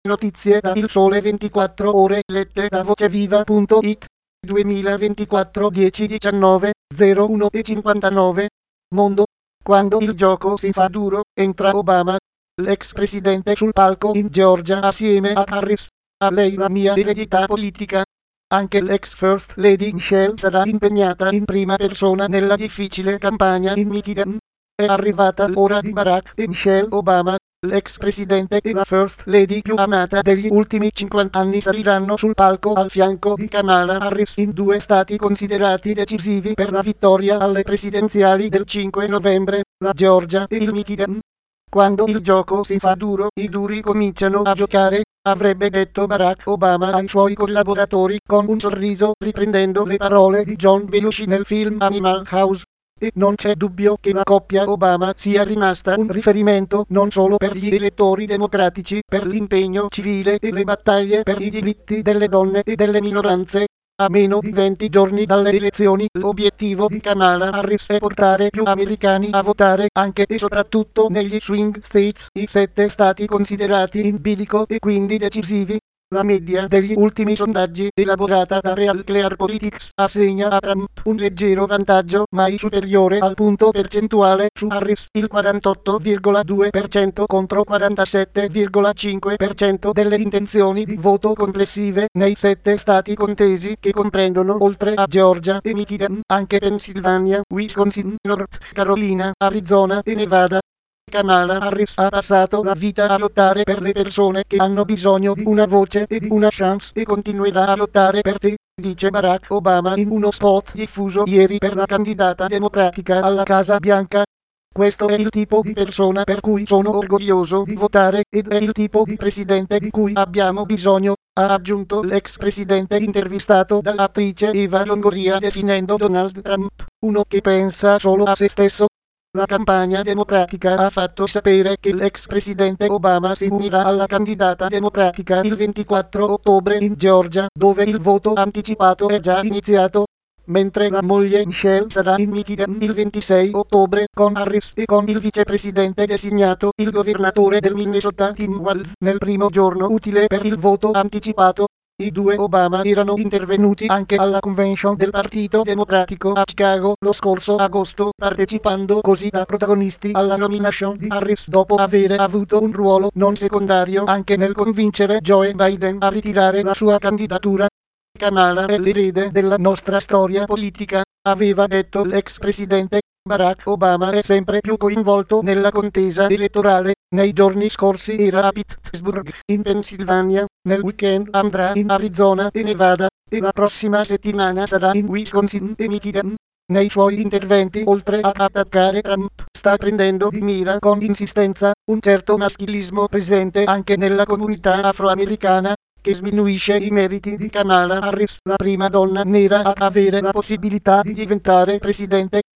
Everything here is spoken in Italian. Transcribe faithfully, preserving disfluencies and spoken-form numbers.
Notizie da Il Sole ventiquattro Ore lette da voceviva punto it duemilaventiquattro dieci diciannove zero uno e cinquantanove. Mondo. Quando il gioco si fa duro, entra Obama, l'ex presidente sul palco in Georgia assieme a Harris. A lei la mia eredità politica. Anche l'ex First Lady Michelle sarà impegnata in prima persona nella difficile campagna in Michigan. È arrivata l'ora di Barack e Michelle Obama, l'ex presidente e la First Lady più amata degli ultimi cinquanta anni saliranno sul palco al fianco di Kamala Harris in due stati considerati decisivi per la vittoria alle presidenziali del cinque novembre, la Georgia e il Michigan. Quando il gioco si fa duro, i duri cominciano a giocare, avrebbe detto Barack Obama ai suoi collaboratori con un sorriso riprendendo le parole di John Belushi nel film Animal House. E non c'è dubbio che la coppia Obama sia rimasta un riferimento non solo per gli elettori democratici, per l'impegno civile e le battaglie per i diritti delle donne e delle minoranze. A meno di venti giorni dalle elezioni, l'obiettivo di Kamala Harris è portare più americani a votare anche e soprattutto negli swing states, i sette stati considerati in bilico e quindi decisivi. La media degli ultimi sondaggi, elaborata da Real Clear Politics, assegna a Trump un leggero vantaggio mai superiore al punto percentuale su Harris, il quarantotto virgola due per cento contro quarantasette virgola cinque per cento delle intenzioni di voto complessive nei sette stati contesi che comprendono, oltre a Georgia e Michigan, anche Pennsylvania, Wisconsin, North Carolina, Arizona e Nevada. Kamala Harris ha passato la vita a lottare per le persone che hanno bisogno di una voce e di una chance e continuerà a lottare per te, dice Barack Obama in uno spot diffuso ieri per la candidata democratica alla Casa Bianca. Questo è il tipo di persona per cui sono orgoglioso di votare ed è il tipo di presidente di cui abbiamo bisogno, ha aggiunto l'ex presidente intervistato dall'attrice Eva Longoria definendo Donald Trump uno che pensa solo a se stesso. La campagna democratica ha fatto sapere che l'ex presidente Obama si unirà alla candidata democratica il ventiquattro ottobre in Georgia, dove il voto anticipato è già iniziato, mentre la moglie Michelle sarà in Michigan il ventisei ottobre con Harris e con il vicepresidente designato, il governatore del Minnesota Tim Walz, nel primo giorno utile per il voto anticipato. I due Obama erano intervenuti anche alla convention del Partito Democratico a Chicago lo scorso agosto, partecipando così da protagonisti alla nomination di Harris dopo avere avuto un ruolo non secondario anche nel convincere Joe Biden a ritirare la sua candidatura. Kamala è l'erede della nostra storia politica, aveva detto l'ex presidente. Barack Obama è sempre più coinvolto nella contesa elettorale. Nei giorni scorsi era a Pittsburgh, in Pennsylvania, nel weekend andrà in Arizona e Nevada, e la prossima settimana sarà in Wisconsin e Michigan. Nei suoi interventi, oltre a attaccare Trump, sta prendendo di mira con insistenza un certo maschilismo presente anche nella comunità afroamericana, che sminuisce i meriti di Kamala Harris, la prima donna nera a avere la possibilità di diventare presidente.